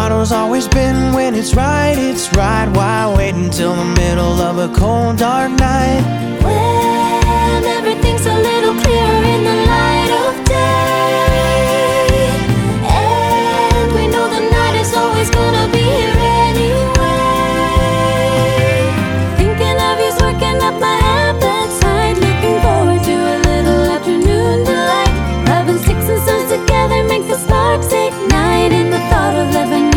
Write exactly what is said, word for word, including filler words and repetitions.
motto's always been, when it's right, it's right. Why wait until the middle of a cold, dark night?